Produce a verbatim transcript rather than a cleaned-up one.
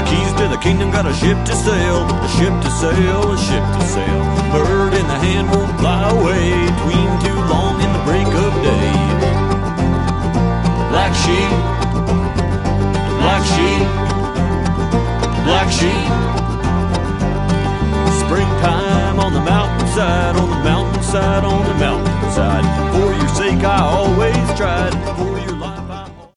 the keys to the kingdom, got a ship to sail, a ship to sail, a ship to sail. Bird in the hand won't fly away, tween too long in the break of day. Black sheep, black sheep, black sheep. Springtime on the mountainside, on the mountainside, on the mountainside. For your sake I always tried.